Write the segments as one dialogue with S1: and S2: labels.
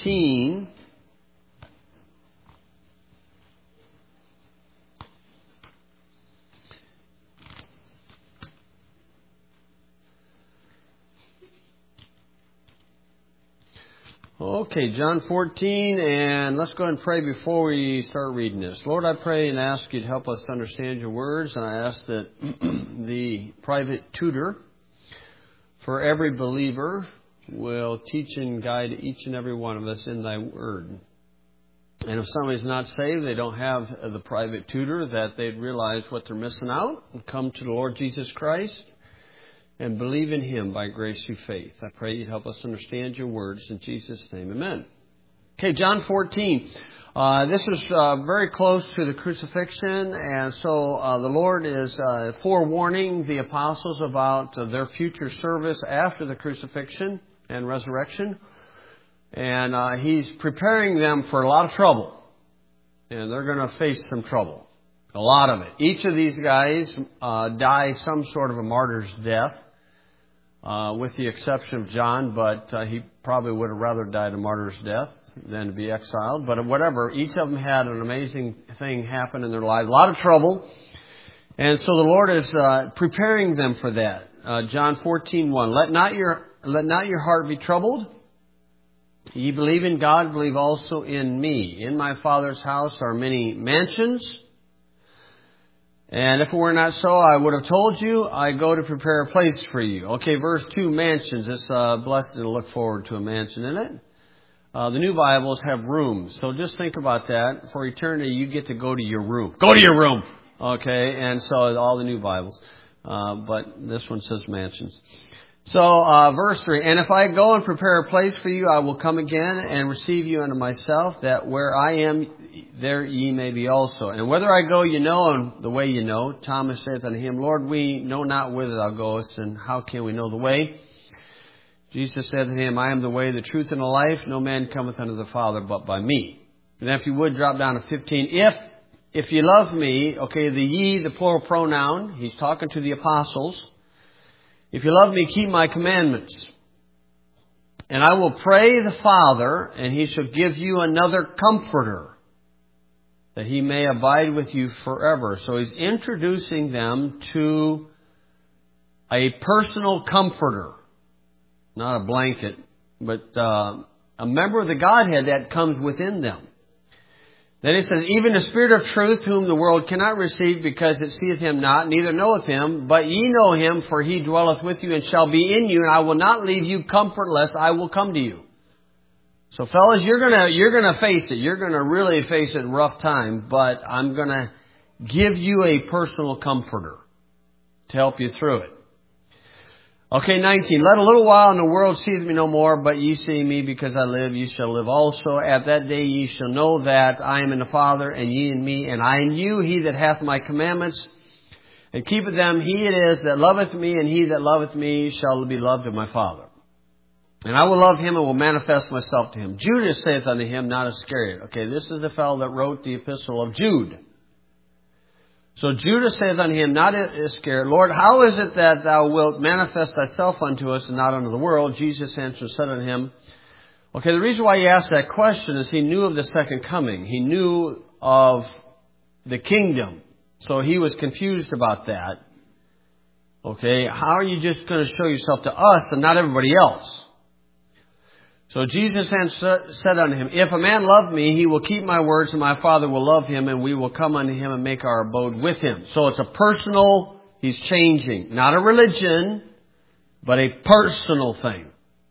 S1: 14. Okay, John 14, and let's go ahead and pray before we start reading this. Lord, I pray and ask you to help us to understand your words, and I ask that the private tutor for every believer will teach and guide each and every one of us in thy word. And if somebody's not saved, they don't have the private tutor, that they'd realize what they're missing out and come to the Lord Jesus Christ and believe in Him by grace through faith. I pray you'd help us understand your words in Jesus' name. Amen. Okay, John 14. This is very close to the crucifixion, and so the Lord is forewarning the apostles about their future service after the crucifixion and resurrection. And He's preparing them for a lot of trouble. And they're going to face some trouble. A lot of it. Each of these guys die some sort of a martyr's death. With the exception of John, but he probably would have rather died a martyr's death than to be exiled. But whatever, each of them had an amazing thing happen in their lives, a lot of trouble. And so the Lord is preparing them for that. John 14:1. Let not your heart be troubled. Ye believe in God, believe also in me. In my Father's house are many mansions. And if it were not so, I would have told you, I go to prepare a place for you. Okay, verse 2, mansions. It's blessed to look forward to a mansion, isn't it? The new Bibles have rooms. So just think about that. For eternity, you get to go to your room. Go to your room! Okay, and so all the new Bibles. But this one says mansions. So, verse 3, and if I go and prepare a place for you, I will come again and receive you unto myself, that where I am, there ye may be also. And whether I go, you know, and the way you know. Thomas saith unto him, Lord, we know not whither thou goest, and how can we know the way? Jesus said to him, I am the way, the truth, and the life. No man cometh unto the Father but by me. And if you would, drop down to 15. If you love me, okay, the ye, the plural pronoun, he's talking to the apostles. If you love me, keep my commandments. And I will pray the Father, and He shall give you another comforter, that He may abide with you forever. So He's introducing them to a personal comforter. Not a blanket, but a member of the Godhead that comes within them. Then He says, even the Spirit of truth, whom the world cannot receive, because it seeth Him not, neither knoweth Him, but ye know Him, for He dwelleth with you and shall be in you, and I will not leave you comfortless, I will come to you. So fellas, you're gonna face it. You're gonna really face it in rough time, but I'm gonna give you a personal comforter to help you through it. Okay, 19. Let a little while and the world seeth me no more, but ye see me, because I live, ye shall live also. At that day ye shall know that I am in the Father, and ye in me, and I in you. He that hath my commandments and keepeth them, he it is that loveth me, and he that loveth me shall be loved of my Father. And I will love him and will manifest myself to him. Judas saith unto him, not Iscariot. Okay, this is the fellow that wrote the epistle of Jude. So Judas saith unto him, not Iscariot, Lord, how is it that thou wilt manifest thyself unto us and not unto the world? Jesus answered and said unto him, okay, the reason why he asked that question is he knew of the second coming. He knew of the kingdom. So he was confused about that. Okay, how are you just going to show yourself to us and not everybody else? So Jesus said unto him, if a man love me, he will keep my words, and my Father will love him, and we will come unto him and make our abode with him. So it's a personal, he's changing. Not a religion, but a personal thing.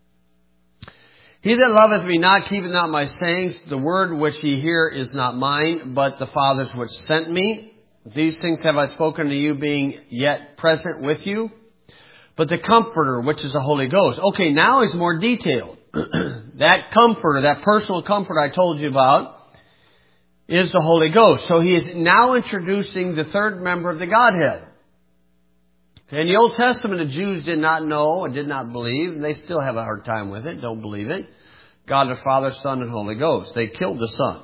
S1: He that loveth me not keepeth not my sayings. The word which ye hear is not mine, but the Father's which sent me. These things have I spoken to you, being yet present with you. But the Comforter, which is the Holy Ghost. Okay, now is more detailed. That comforter, that personal comfort I told you about, is the Holy Ghost. So he is now introducing the third member of the Godhead. In the Old Testament, the Jews did not know and did not believe, and they still have a hard time with it, don't believe it. God the Father, Son, and Holy Ghost. They killed the Son.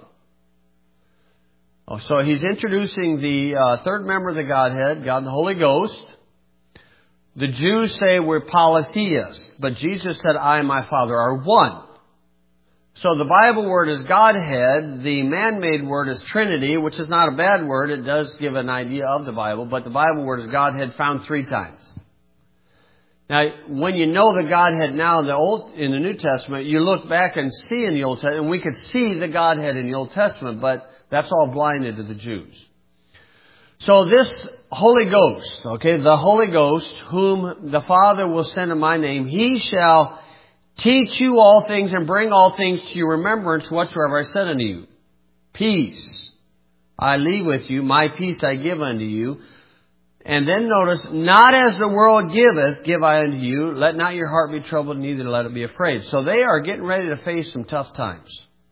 S1: So he's introducing the third member of the Godhead, God the Holy Ghost. The Jews say we're polytheists, but Jesus said, I and my Father are one. So the Bible word is Godhead. The man-made word is Trinity, which is not a bad word. It does give an idea of the Bible, but the Bible word is Godhead, found 3 times. Now, when you know the Godhead now in the New Testament, you look back and see in the Old Testament, and we could see the Godhead in the Old Testament, but that's all blinded to the Jews. So this Holy Ghost, the Holy Ghost, whom the Father will send in my name, He shall teach you all things and bring all things to your remembrance whatsoever I said unto you. Peace I leave with you, my peace I give unto you. And then notice, not as the world giveth, give I unto you. Let not your heart be troubled, neither let it be afraid. So they are getting ready to face some tough times.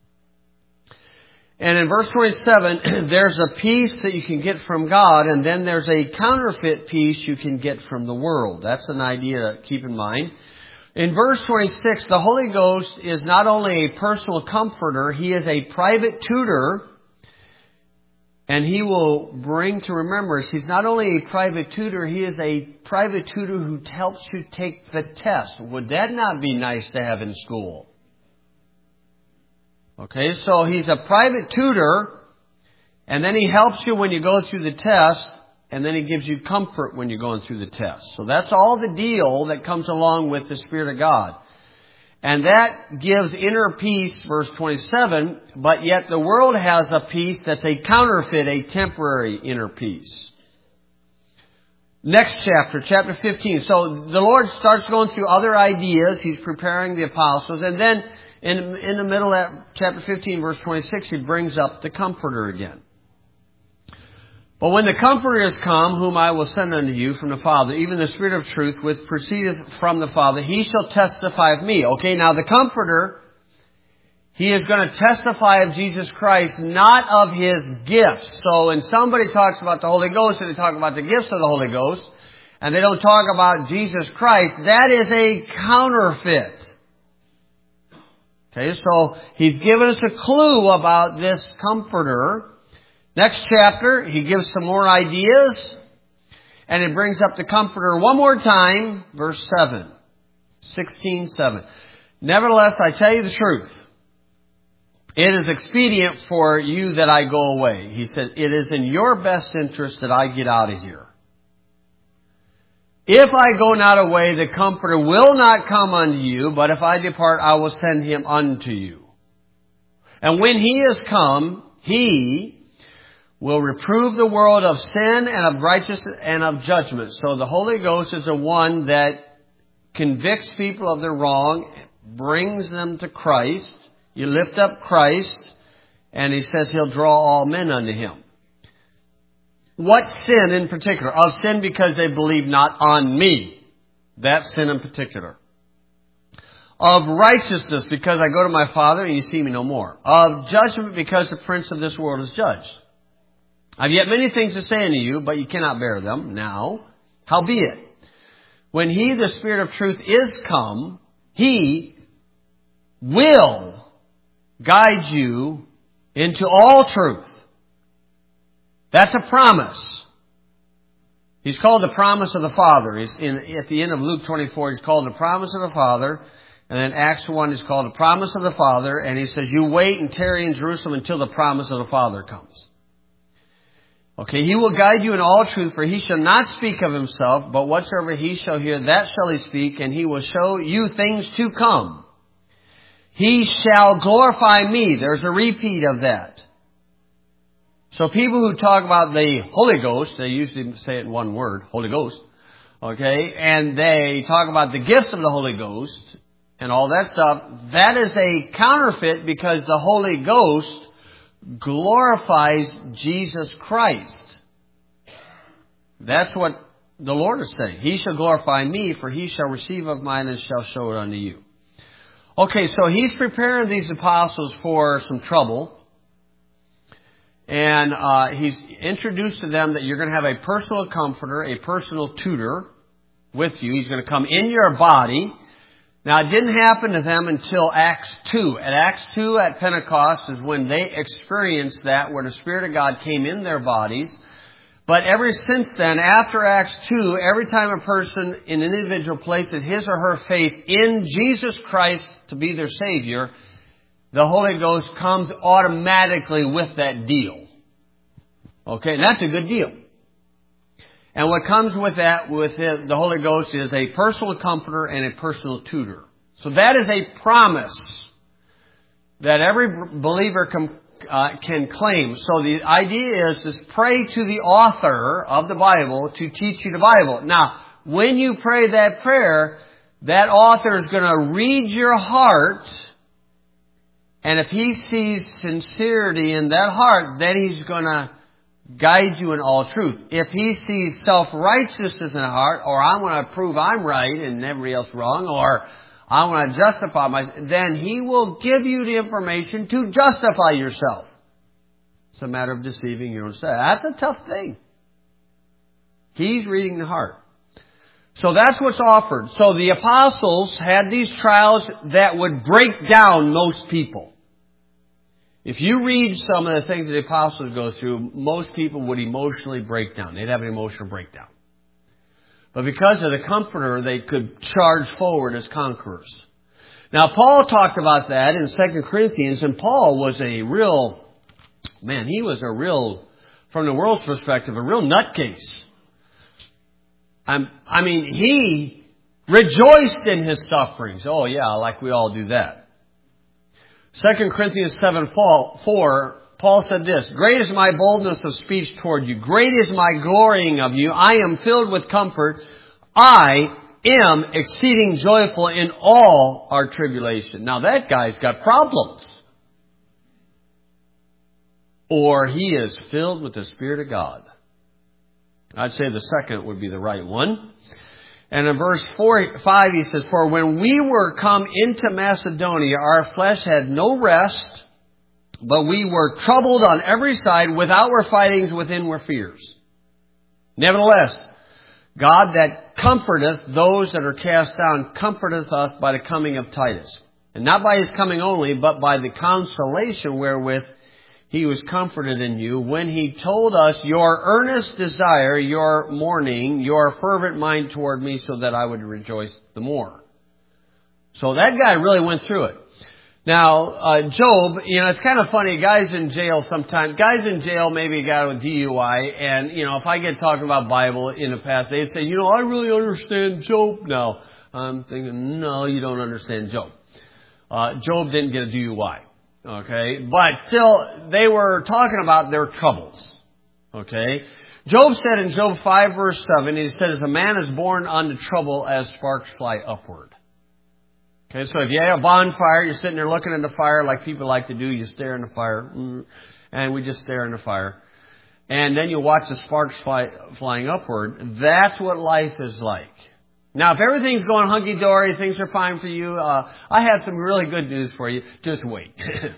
S1: And in verse 27, there's a peace that you can get from God, and then there's a counterfeit peace you can get from the world. That's an idea to keep in mind. In verse 26, the Holy Ghost is not only a personal comforter, He is a private tutor, and He will bring to remembrance. He's not only a private tutor, He is a private tutor who helps you take the test. Would that not be nice to have in school? So He's a private tutor, and then He helps you when you go through the test, and then He gives you comfort when you're going through the test. So that's all the deal that comes along with the Spirit of God. And that gives inner peace, verse 27, but yet the world has a peace that's a counterfeit, a temporary inner peace. Next chapter, chapter 15. So the Lord starts going through other ideas. He's preparing the apostles. And then in the middle of chapter 15, verse 26, He brings up the Comforter again. But when the Comforter is come, whom I will send unto you from the Father, even the Spirit of truth, which proceedeth from the Father, He shall testify of me. Now the Comforter, He is going to testify of Jesus Christ, not of His gifts. So when somebody talks about the Holy Ghost, and they talk about the gifts of the Holy Ghost, and they don't talk about Jesus Christ, that is a counterfeit. So He's given us a clue about this Comforter. Next chapter, He gives some more ideas, and it brings up the Comforter one more time, verse 7, 16:7. Nevertheless, I tell you the truth. It is expedient for you that I go away. He said, it is in your best interest that I get out of here. If I go not away, the Comforter will not come unto you, but if I depart, I will send Him unto you. And when He is come, He will reprove the world of sin and of righteousness and of judgment. So the Holy Ghost is the one that convicts people of their wrong, brings them to Christ. You lift up Christ, and He says He'll draw all men unto Him. What sin in particular? Of sin because they believe not on me. That sin in particular. Of righteousness because I go to my Father and you see me no more. Of judgment because the prince of this world is judged. I've yet many things to say unto you, but you cannot bear them now. Howbeit, when He, the Spirit of truth, is come, He will guide you into all truth. That's a promise. He's called the promise of the Father. At the end of Luke 24, He's called the promise of the Father. And then Acts 1 is called the promise of the Father. And He says, you wait and tarry in Jerusalem until the promise of the Father comes. He will guide you in all truth, for He shall not speak of Himself, but whatsoever He shall hear, that shall He speak, and He will show you things to come. He shall glorify me. There's a repeat of that. So people who talk about the Holy Ghost, they usually say it in one word, Holy Ghost, and they talk about the gifts of the Holy Ghost and all that stuff, that is a counterfeit because the Holy Ghost glorifies Jesus Christ. That's what the Lord is saying. He shall glorify me, for He shall receive of mine and shall show it unto you. So He's preparing these apostles for some trouble. And He's introduced to them that you're going to have a personal comforter, a personal tutor with you. He's going to come in your body. Now, it didn't happen to them until Acts 2. At Acts 2 at Pentecost is when they experienced that, where the Spirit of God came in their bodies. But ever since then, after Acts 2, every time a person in an individual places his or her faith in Jesus Christ to be their Savior, the Holy Ghost comes automatically with that deal. Okay, and that's a good deal. And what comes with that, the Holy Ghost, is a personal comforter and a personal tutor. So that is a promise that every believer can claim. So the idea is pray to the author of the Bible to teach you the Bible. Now, when you pray that prayer, that author is going to read your heart, and if he sees sincerity in that heart, then he's going to guide you in all truth. If he sees self-righteousness in the heart, or I want to prove I'm right and everybody else wrong, or I want to justify myself, then he will give you the information to justify yourself. It's a matter of deceiving your own self. That's a tough thing. He's reading the heart. So that's what's offered. So the apostles had these trials that would break down most people. If you read some of the things that the apostles go through, most people would emotionally break down. They'd have an emotional breakdown. But because of the Comforter, they could charge forward as conquerors. Now, Paul talked about that in 2 Corinthians, and Paul was he was a real, from the world's perspective, a real nutcase. He rejoiced in his sufferings. Oh, yeah, like we all do that. 2 Corinthians 7:4, Paul said this, "Great is my boldness of speech toward you. Great is my glorying of you. I am filled with comfort. I am exceeding joyful in all our tribulation." Now that guy's got problems. Or he is filled with the Spirit of God. I'd say the second would be the right one. And in verse 5 he says, "For when we were come into Macedonia, our flesh had no rest, but we were troubled on every side. With outward fightings, within were fears. Nevertheless, God that comforteth those that are cast down, comforteth us by the coming of Titus. And not by his coming only, but by the consolation wherewith he was comforted in you, when he told us your earnest desire, your mourning, your fervent mind toward me, so that I would rejoice the more." So that guy really went through it. Now, Job, it's kind of funny. Guys in jail sometimes, maybe got with DUI, and, if I get talking about Bible in the past, they'd say, I really understand Job now. I'm thinking, no, you don't understand Job. Job didn't get a DUI. Okay, but still, they were talking about their troubles. Okay, Job said in Job 5 verse 7, he said, "As a man is born unto trouble, as sparks fly upward." Okay, so if you have a bonfire, you're sitting there looking in the fire like people like to do. You stare in the fire, and we just stare in the fire. And then you watch the sparks flying upward. That's what life is like. Now, if everything's going hunky-dory, things are fine for you, I have some really good news for you. Just wait.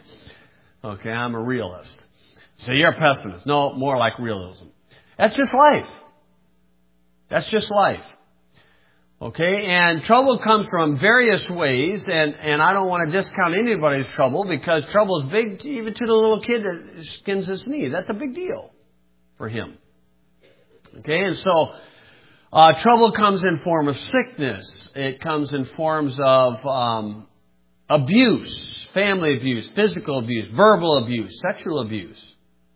S1: Okay, I'm a realist. So you're a pessimist. No, more like realism. That's just life. That's just life. Okay, and trouble comes from various ways, and I don't want to discount anybody's trouble, because trouble is big, even to the little kid that skins his knee. That's a big deal for him. Okay, and so trouble comes in form of sickness. It comes in forms of abuse, family abuse, physical abuse, verbal abuse, sexual abuse,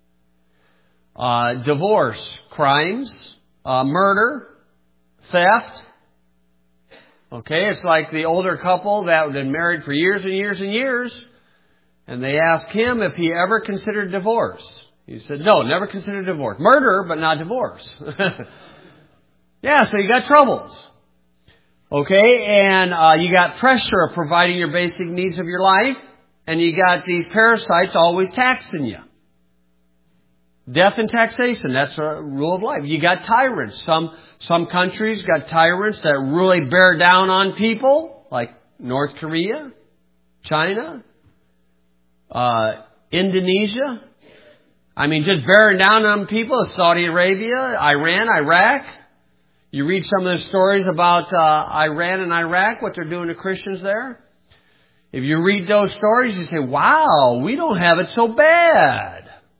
S1: divorce, crimes, murder, theft. Okay, it's like the older couple that had been married for years and years and years, and they asked him if he ever considered divorce. He said, "No, never considered divorce. Murder, but not divorce." Yeah, so you got troubles. Okay, and you got pressure of providing your basic needs of your life, and you got these parasites always taxing you. Death and taxation, that's a rule of life. You got tyrants. Some countries got tyrants that really bear down on people, like North Korea, China, Indonesia. Just bearing down on people. Saudi Arabia, Iran, Iraq. You read some of the stories about Iran and Iraq, what they're doing to Christians there. If you read those stories, you say, wow, we don't have it so bad.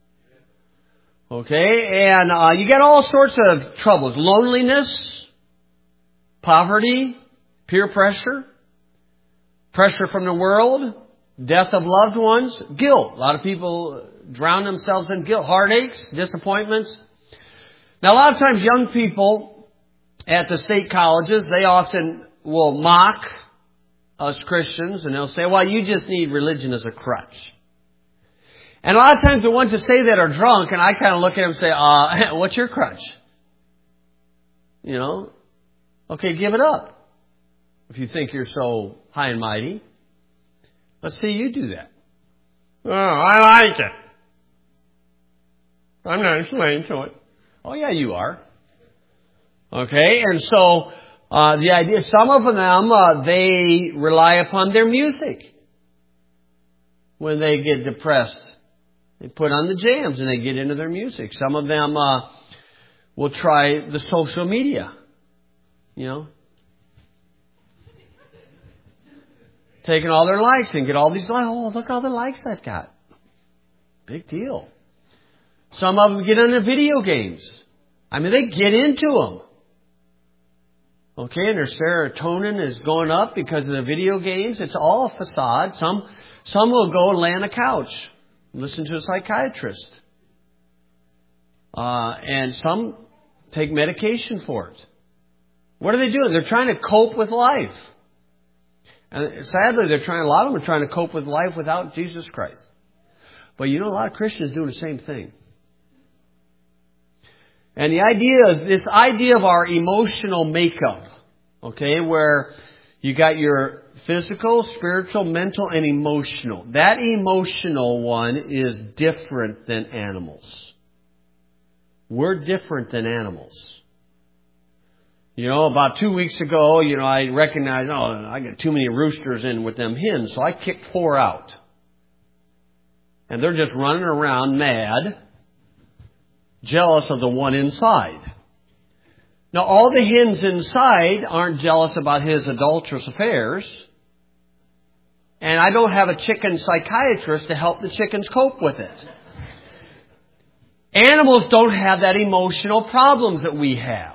S1: Okay, and you get all sorts of troubles. Loneliness, poverty, peer pressure, pressure from the world, Death of loved ones, guilt. A lot of people drown themselves in guilt. Heartaches, disappointments. Now, a lot of times young people at the state colleges, they often will mock us Christians, and they'll say, well, you just need religion as a crutch. And a lot of times the ones that say that are drunk, and I kind of look at them and say, what's your crutch? You know? Okay, give it up. If you think you're so high and mighty. Let's see you do that. Oh, I like it. I'm not a slave to it. Oh, yeah, you are. Okay, and so the idea, some of them, they rely upon their music. When they get depressed, they put on the jams and they get into their music. Some of them will try the social media, you know. Taking all their likes and get all these likes. Oh, look at all the likes I've got. Big deal. Some of them get into video games. I mean, they get into them. Okay, and their serotonin is going up because of the video games. It's all a facade. Some will go and lay on a couch, listen to a psychiatrist. And some take medication for it. What are they doing? They're trying to cope with life. And sadly, a lot of them are trying to cope with life without Jesus Christ. But you know, a lot of Christians doing the same thing. And the idea is this idea of our emotional makeup, okay, where you got your physical, spiritual, mental, and emotional. That emotional one is different than animals. We're different than animals. You know, about 2 weeks ago, you know, I recognized, I got too many roosters in with them hens, so I kicked 4 out. And they're just running around mad, jealous of the one inside. Now, all the hens inside aren't jealous about his adulterous affairs. And I don't have a chicken psychiatrist to help the chickens cope with it. Animals don't have that emotional problems that we have.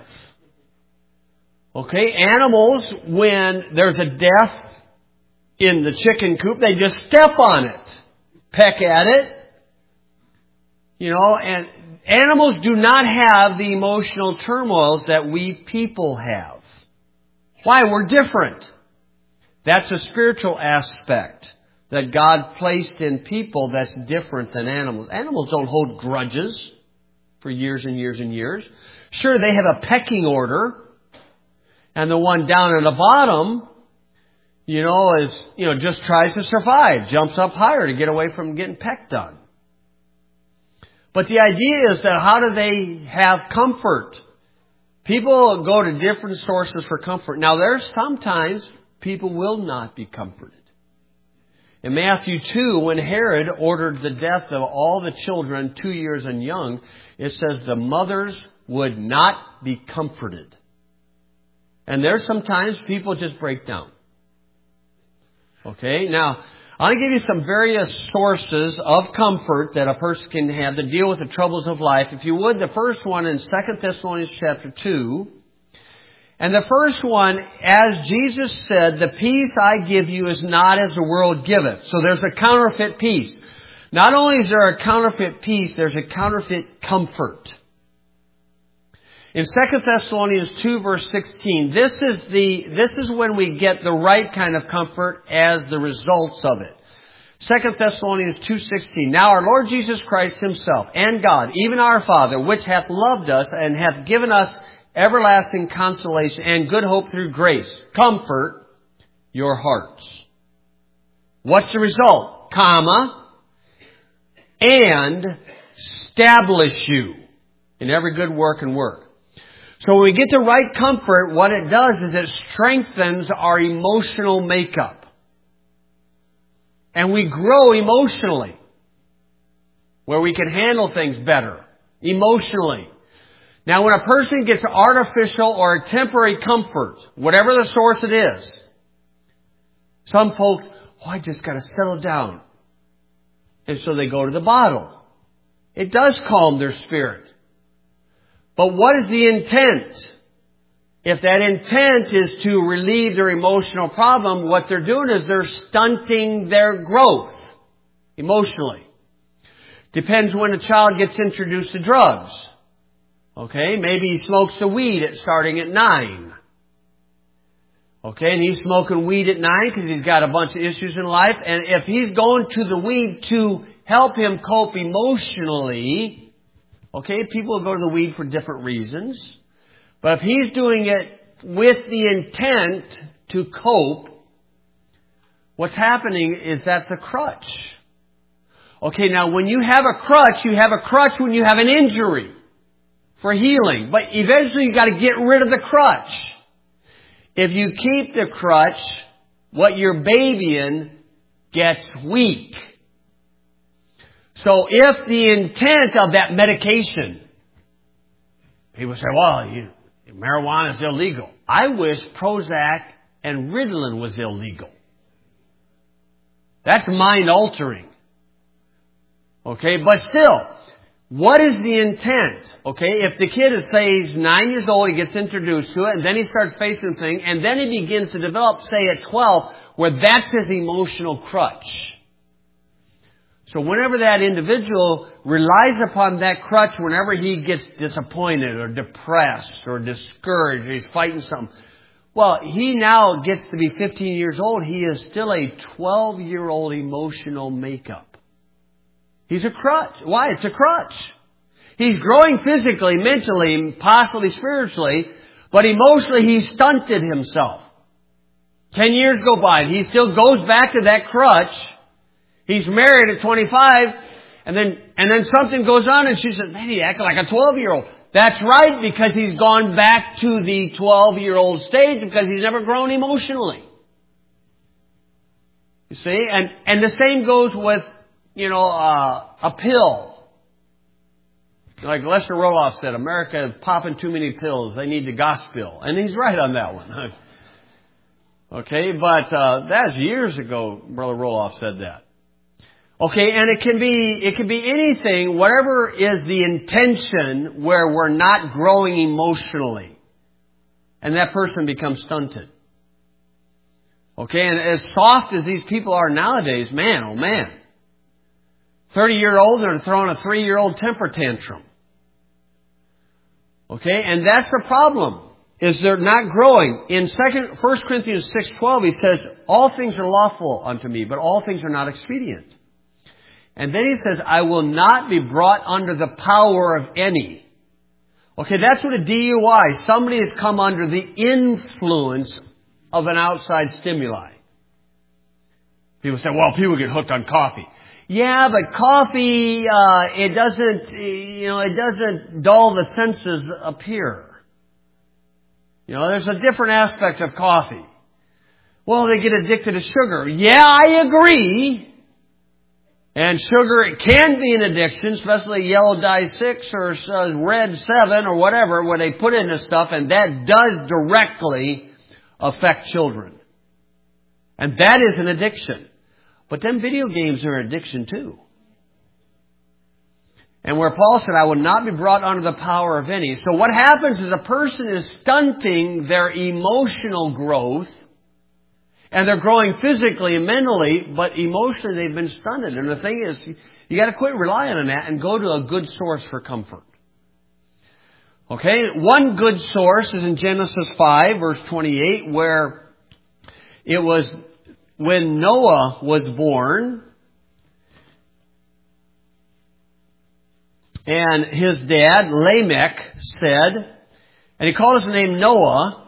S1: Okay, animals, when there's a death in the chicken coop, they just step on it, peck at it. You know, and animals do not have the emotional turmoils that we people have. Why? We're different. That's a spiritual aspect that God placed in people that's different than animals. Animals don't hold grudges for years and years and years. Sure, they have a pecking order. And the one down at the bottom, you know, just tries to survive, jumps up higher to get away from getting pecked on. But the idea is that how do they have comfort? People go to different sources for comfort. Now, there's sometimes people will not be comforted. In Matthew 2, when Herod ordered the death of all the children 2 years and young, it says the mothers would not be comforted. And there's sometimes people just break down. Okay, now, I'll give you some various sources of comfort that a person can have to deal with the troubles of life. If you would, the first one in 2 Thessalonians chapter 2. And the first one, as Jesus said, the peace I give you is not as the world giveth. So there's a counterfeit peace. Not only is there a counterfeit peace, there's a counterfeit comfort. In 2 Thessalonians 2 verse 16, this is when we get the right kind of comfort as the results of it. 2 Thessalonians 2:16, now our Lord Jesus Christ himself and God, even our Father, which hath loved us and hath given us everlasting consolation and good hope through grace, comfort your hearts. What's the result? And establish you in every good work and work. So when we get the right comfort, what it does is it strengthens our emotional makeup. And we grow emotionally, where we can handle things better, emotionally. Now when a person gets artificial or a temporary comfort, whatever the source it is, some folks, I just got to settle down. And so they go to the bottle. It does calm their spirit. But what is the intent? if that intent is to relieve their emotional problem, what they're doing is they're stunting their growth emotionally. Depends when a child gets introduced to drugs. Okay, maybe he smokes the weed starting at 9. Okay, and he's smoking weed at 9 because he's got a bunch of issues in life. And if he's going to the weed to help him cope emotionally, okay, people will go to the weed for different reasons. But if he's doing it with the intent to cope, what's happening is that's a crutch. Okay, now when you have a crutch when you have an injury for healing. But eventually you've got to get rid of the crutch. If you keep the crutch, what you're babying gets weak. So if the intent of that medication, people say, well, marijuana is illegal. I wish Prozac and Ritalin was illegal. That's mind altering. Okay, but still, what is the intent? Okay, if the kid is, say, he's 9 years old, he gets introduced to it, and then he starts facing things, and then he begins to develop, say, at 12, where that's his emotional crutch. So whenever that individual relies upon that crutch, whenever he gets disappointed or depressed or discouraged, or he's fighting something, well, he now gets to be 15 years old. He is still a 12-year-old emotional makeup. He's a crutch. Why? It's a crutch. He's growing physically, mentally, possibly spiritually, but emotionally he's stunted himself. 10 years go by and he still goes back to that crutch. He's married at 25 and then something goes on and she says, man, he acted like a 12-year-old. That's right, because he's gone back to the 12-year-old stage because he's never grown emotionally. You see? And the same goes with, a pill. Like Lester Roloff said, America is popping too many pills. They need the gospel. And he's right on that one. Okay, but that's years ago, Brother Roloff said that. Okay, and it can be anything, whatever is the intention where we're not growing emotionally. And that person becomes stunted. Okay, and as soft as these people are nowadays, man, oh man. 30-year-olds are throwing a 3-year-old temper tantrum. Okay, and that's the problem, is they're not growing. In 1 Corinthians 6:12, he says, all things are lawful unto me, but all things are not expedient. And then he says, I will not be brought under the power of any. Okay, that's what a DUI, somebody has come under the influence of an outside stimuli. People say, well, people get hooked on coffee. Yeah, but coffee, it doesn't dull the senses up here. There's a different aspect of coffee. Well, they get addicted to sugar. Yeah, I agree. And sugar, it can be an addiction, especially yellow dye 6 or red 7 or whatever, where they put in this stuff, and that does directly affect children. And that is an addiction. But then video games are an addiction too. And where Paul said, I will not be brought under the power of any. So what happens is a person is stunting their emotional growth. And they're growing physically and mentally, but emotionally they've been stunted. And the thing is, you got to quit relying on that and go to a good source for comfort. Okay, one good source is in Genesis 5, verse 28, where it was when Noah was born, and his dad, Lamech, said, and he called his name Noah,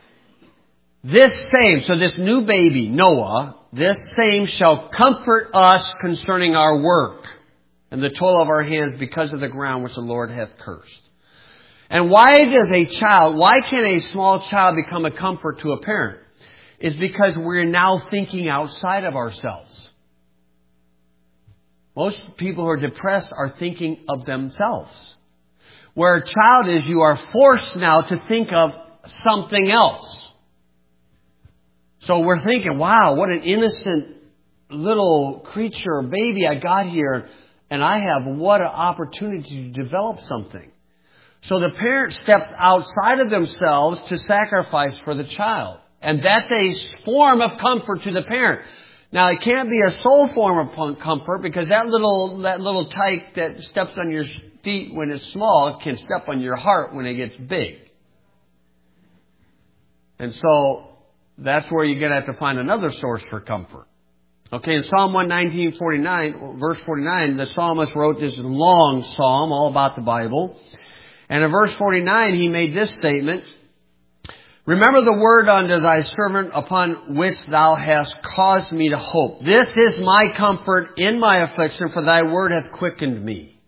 S1: this new baby, Noah, this same shall comfort us concerning our work and the toil of our hands because of the ground which the Lord hath cursed. And why can a small child become a comfort to a parent? Is because we're now thinking outside of ourselves. Most people who are depressed are thinking of themselves. Where a child is, you are forced now to think of something else. So we're thinking, wow, what an innocent little creature or baby I got here, and I have what an opportunity to develop something. So the parent steps outside of themselves to sacrifice for the child. And that's a form of comfort to the parent. Now, it can't be a sole form of comfort because that little tyke that steps on your feet when it's small can step on your heart when it gets big. And so that's where you're going to have to find another source for comfort. Okay, in Psalm 119:49, verse 49, the psalmist wrote this long psalm all about the Bible. And in verse 49, he made this statement, "Remember the word unto thy servant upon which thou hast caused me to hope. This is my comfort in my affliction, for thy word hath quickened me."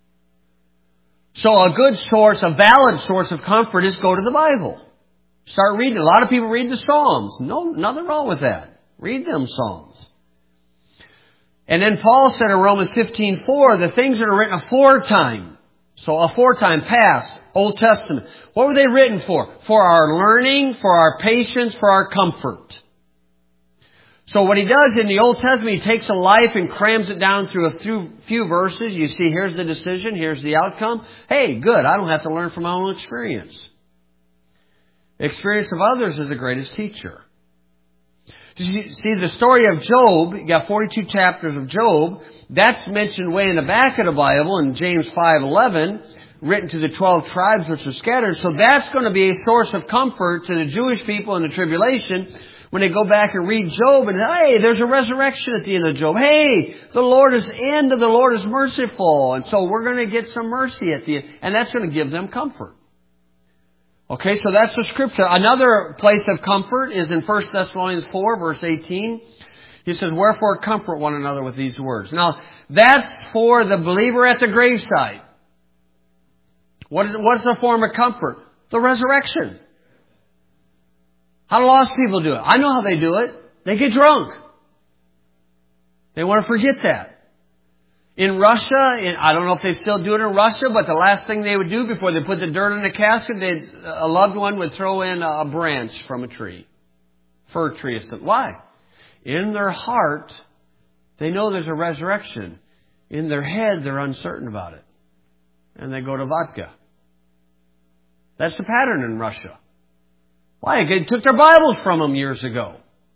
S1: So a good source, a valid source of comfort is go to the Bible. Start reading. A lot of people read the Psalms. No, nothing wrong with that. Read them Psalms. And then Paul said in Romans 15:4, the things that are written aforetime. So aforetime, past, Old Testament. What were they written for? For our learning, for our patience, for our comfort. So what he does in the Old Testament, he takes a life and crams it down through a few verses. You see, here's the decision, here's the outcome. Hey, good, I don't have to learn from my own experience. The experience of others is the greatest teacher. You see, the story of Job, you got 42 chapters of Job. That's mentioned way in the back of the Bible in James 5:11, written to the 12 tribes which are scattered. So that's going to be a source of comfort to the Jewish people in the tribulation when they go back and read Job and, hey, there's a resurrection at the end of Job. Hey, the Lord is in and the Lord is merciful. And so we're going to get some mercy at the end. And that's going to give them comfort. Okay, so that's the scripture. Another place of comfort is in 1 Thessalonians 4, verse 18. He says, "Wherefore comfort one another with these words." Now, that's for the believer at the graveside. What's the form of comfort? The resurrection. How do lost people do it? I know how they do it. They get drunk. They want to forget that. In Russia, I don't know if they still do it in Russia, but the last thing they would do before they put the dirt in the casket, a loved one would throw in a branch from a tree. Fir tree or something. Why? In their heart, they know there's a resurrection. In their head, they're uncertain about it. And they go to vodka. That's the pattern in Russia. Why? They took their Bibles from them years ago.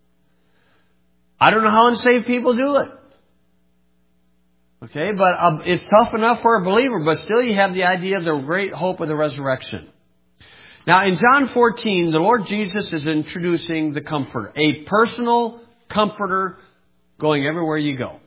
S1: I don't know how unsaved people do it. Okay, but it's tough enough for a believer, but still you have the idea of the great hope of the resurrection. Now in John 14, the Lord Jesus is introducing the Comforter, a personal comforter going everywhere you go.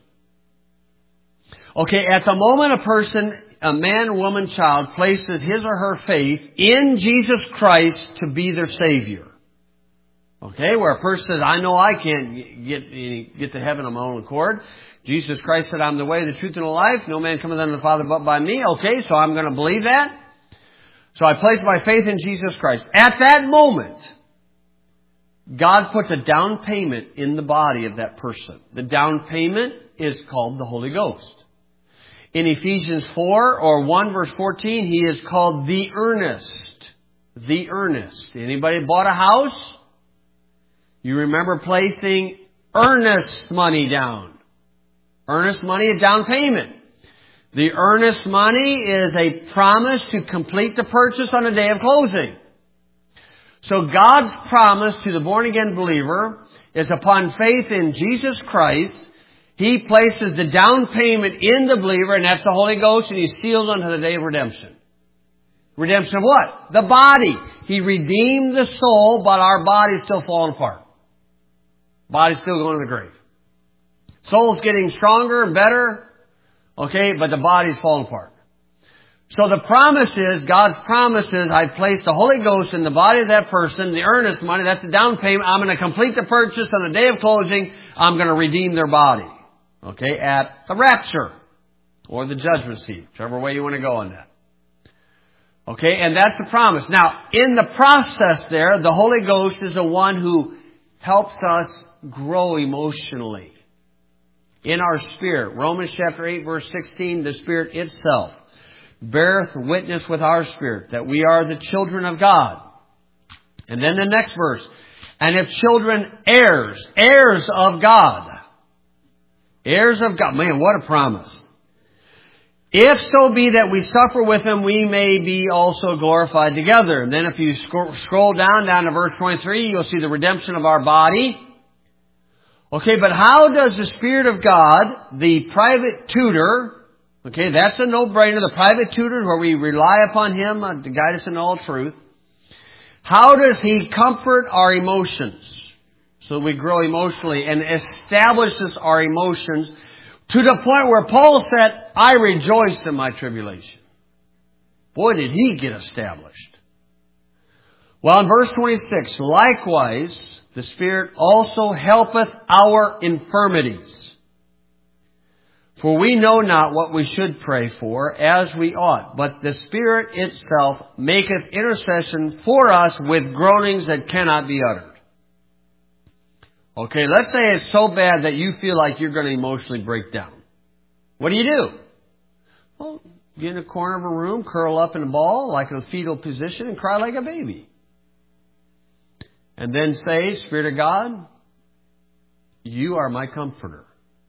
S1: Okay, at the moment a man, woman, child places his or her faith in Jesus Christ to be their Savior. Okay, where a person says, I know I can't get to heaven on my own accord. Jesus Christ said, I'm the way, the truth, and the life. No man cometh unto the Father but by me. Okay, so I'm going to believe that. So I place my faith in Jesus Christ. At that moment, God puts a down payment in the body of that person. The down payment is called the Holy Ghost. In Ephesians 4 or 1 verse 14, he is called the earnest. The earnest. Anybody bought a house? You remember placing earnest money down. Earnest money is down payment. The earnest money is a promise to complete the purchase on the day of closing. So God's promise to the born-again believer is upon faith in Jesus Christ, He places the down payment in the believer, and that's the Holy Ghost, and He's sealed unto the day of redemption. Redemption of what? The body. He redeemed the soul, but our body's still falling apart. Body's still going to the grave. Soul's getting stronger and better, okay, but the body's falling apart. So the promise is, God's promise is, I place the Holy Ghost in the body of that person, the earnest money, that's the down payment. I'm going to complete the purchase on the day of closing. I'm going to redeem their body, okay, at the rapture or the judgment seat, whichever way you want to go on that. Okay, and that's the promise. Now, in the process there, the Holy Ghost is the one who helps us grow emotionally in our spirit. Romans chapter 8 verse 16, the Spirit itself beareth witness with our spirit that we are the children of God. And then the next verse, and if children, heirs of God. Heirs of God. Man, what a promise. If so be that we suffer with Him, we may be also glorified together. And then if you scroll down to verse 23, you'll see the redemption of our body. Okay, but how does the Spirit of God, the private tutor, okay, that's a no-brainer, the private tutor where we rely upon Him to guide us in all truth. How does He comfort our emotions so we grow emotionally and establishes our emotions to the point where Paul said, I rejoice in my tribulation. Boy, did he get established. Well, in verse 26, likewise, the Spirit also helpeth our infirmities. For we know not what we should pray for as we ought, but the Spirit itself maketh intercession for us with groanings that cannot be uttered. Okay, let's say it's so bad that you feel like you're going to emotionally break down. What do? Well, get in a corner of a room, curl up in a ball like a fetal position and cry like a baby. And then say, Spirit of God, you are my comforter.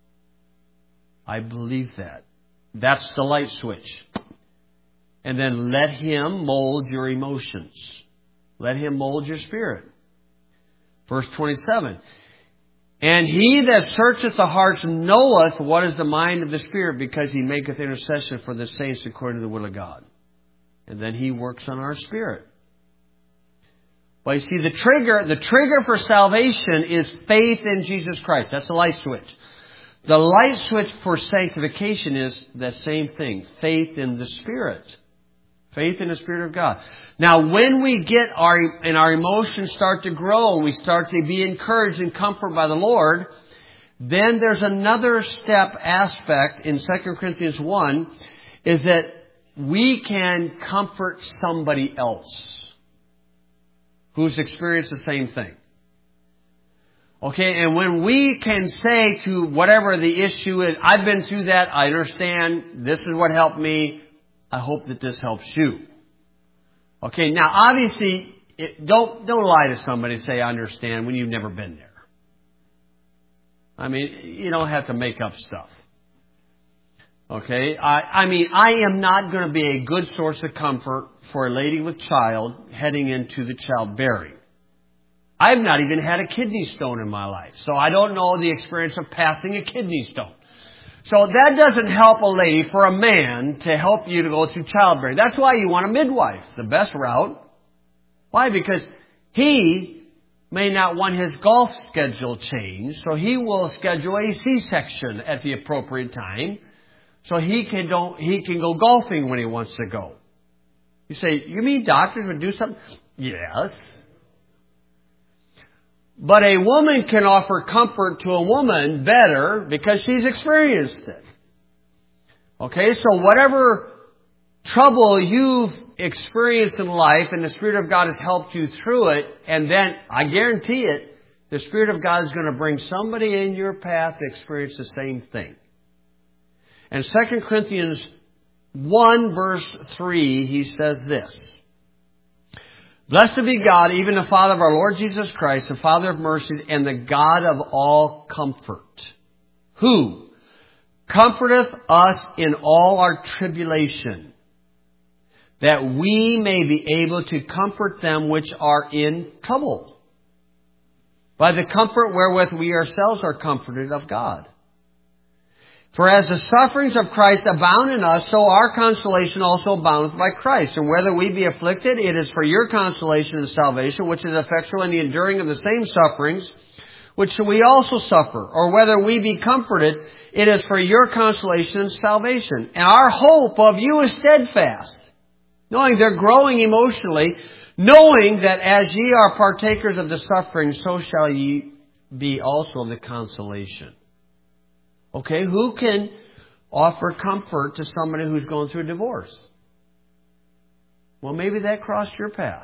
S1: I believe that. That's the light switch. And then let Him mold your emotions. Let Him mold your spirit. Verse 27. And He that searcheth the hearts knoweth what is the mind of the Spirit, because He maketh intercession for the saints according to the will of God. And then He works on our spirit. But you see, the trigger for salvation is faith in Jesus Christ. That's the light switch. The light switch for sanctification is the same thing. Faith in the Spirit. Faith in the Spirit of God. Now, when we get our emotions start to grow and we start to be encouraged and comforted by the Lord, then there's another aspect in 2 Corinthians 1, is that we can comfort somebody else who's experienced the same thing. Okay, and when we can say to whatever the issue is, I've been through that, I understand, this is what helped me, I hope that this helps you. Okay, now obviously, don't lie to somebody and say, I understand, when you've never been there. I mean, you don't have to make up stuff. Okay, I am not going to be a good source of comfort for a lady with child heading into the childbearing. I've not even had a kidney stone in my life, so I don't know the experience of passing a kidney stone. So that doesn't help a lady for a man to help you to go through childbearing. That's why you want a midwife, the best route. Why? Because he may not want his golf schedule changed, so he will schedule a C-section at the appropriate time, so he can go golfing when he wants to go. You say, you mean doctors would do something? Yes. But a woman can offer comfort to a woman better because she's experienced it. Okay, so whatever trouble you've experienced in life and the Spirit of God has helped you through it, and then, I guarantee it, the Spirit of God is going to bring somebody in your path to experience the same thing. And 2 Corinthians 1 verse 3, he says this. Blessed be God, even the Father of our Lord Jesus Christ, the Father of mercies, and the God of all comfort, who comforteth us in all our tribulation, that we may be able to comfort them which are in trouble, by the comfort wherewith we ourselves are comforted of God. For as the sufferings of Christ abound in us, so our consolation also aboundeth by Christ. And whether we be afflicted, it is for your consolation and salvation, which is effectual in the enduring of the same sufferings, which we also suffer. Or whether we be comforted, it is for your consolation and salvation. And our hope of you is steadfast, knowing they're growing emotionally, knowing that as ye are partakers of the suffering, so shall ye be also of the consolation. Okay, who can offer comfort to somebody who's going through a divorce? Well, maybe that crossed your path.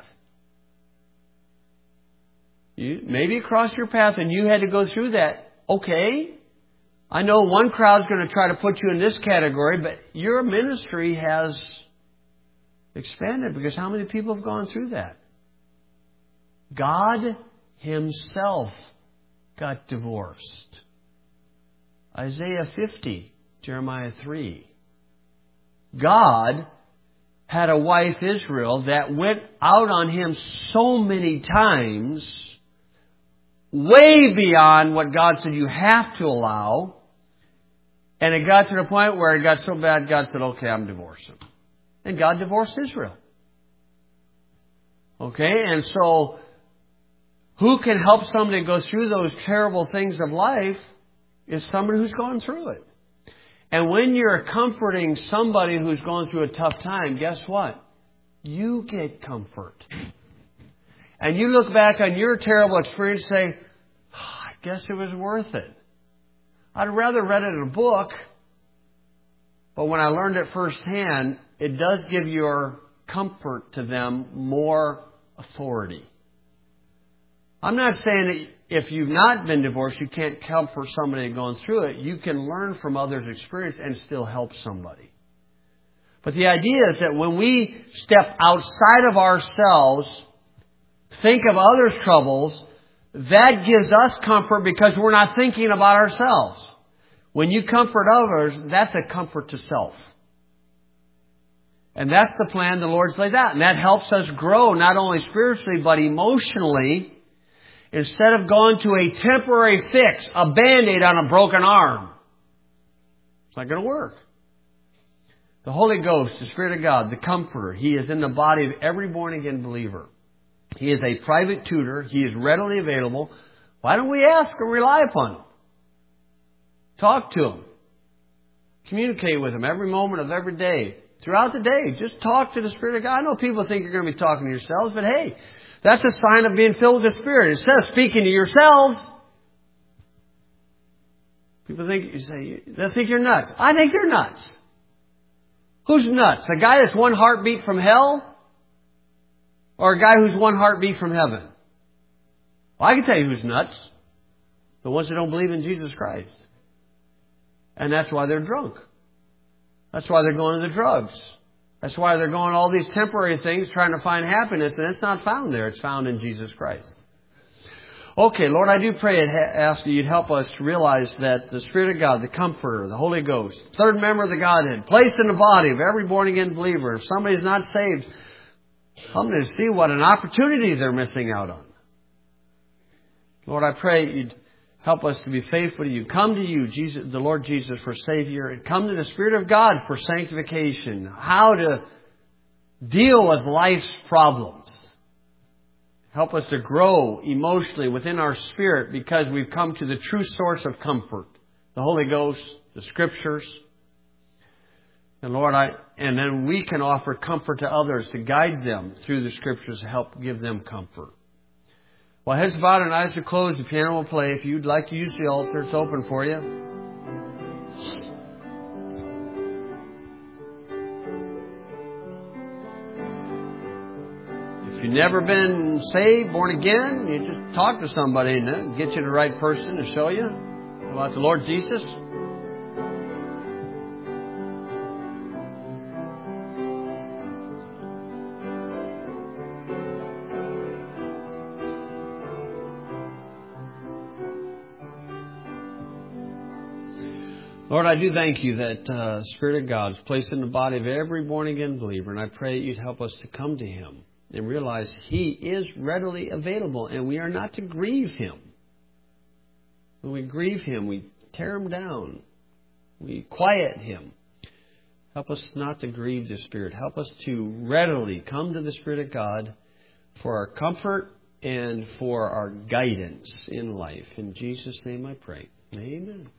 S1: Maybe it crossed your path and you had to go through that. Okay, I know one crowd's going to try to put you in this category, but your ministry has expanded because how many people have gone through that? God Himself got divorced. Isaiah 50, Jeremiah 3. God had a wife, Israel, that went out on him so many times, way beyond what God said you have to allow. And it got to the point where it got so bad, God said, okay, I'm divorcing. And God divorced Israel. Okay, and so who can help somebody go through those terrible things of life is somebody who's gone through it. And when you're comforting somebody who's going through a tough time, guess what? You get comfort. And you look back on your terrible experience and say, I guess it was worth it. I'd rather read it in a book, but when I learned it firsthand, it does give your comfort to them more authority. I'm not saying that if you've not been divorced, you can't comfort somebody going through it. You can learn from others' experience and still help somebody. But the idea is that when we step outside of ourselves, think of others' troubles, that gives us comfort because we're not thinking about ourselves. When you comfort others, that's a comfort to self. And that's the plan the Lord's laid out. And that helps us grow not only spiritually but emotionally. Instead of going to a temporary fix, a Band-Aid on a broken arm. It's not going to work. The Holy Ghost, the Spirit of God, the Comforter, He is in the body of every born-again believer. He is a private tutor. He is readily available. Why don't we ask or rely upon Him? Talk to Him. Communicate with Him every moment of every day. Throughout the day, just talk to the Spirit of God. I know people think you're going to be talking to yourselves, but hey, that's a sign of being filled with the Spirit. Instead of speaking to yourselves, people think they think you're nuts. I think they're nuts. Who's nuts? A guy that's one heartbeat from hell, or a guy who's one heartbeat from heaven? Well, I can tell you who's nuts. The ones that don't believe in Jesus Christ. And that's why they're drunk. That's why they're going to the drugs. That's why they're going to all these temporary things trying to find happiness, and it's not found there. It's found in Jesus Christ. Okay, Lord, I do pray and ask that you'd help us to realize that the Spirit of God, the Comforter, the Holy Ghost, third member of the Godhead, placed in the body of every born-again believer. If somebody's not saved, help them to see what an opportunity they're missing out on. Lord, I pray you'd help us to be faithful to you. Come to you, Jesus, the Lord Jesus, for Savior. And come to the Spirit of God for sanctification. How to deal with life's problems. Help us to grow emotionally within our spirit because we've come to the true source of comfort. The Holy Ghost, the Scriptures. And Lord, and then we can offer comfort to others to guide them through the Scriptures to help give them comfort. While heads bowed and eyes are closed, the piano will play. If you'd like to use the altar, it's open for you. If you've never been saved, born again, you just talk to somebody and they'll get you the right person to show you about the Lord Jesus. Lord, I do thank you that Spirit of God is placed in the body of every born-again believer, and I pray you'd help us to come to Him and realize He is readily available, and we are not to grieve Him. When we grieve Him, we tear Him down. We quiet Him. Help us not to grieve the Spirit. Help us to readily come to the Spirit of God for our comfort and for our guidance in life. In Jesus' name I pray. Amen.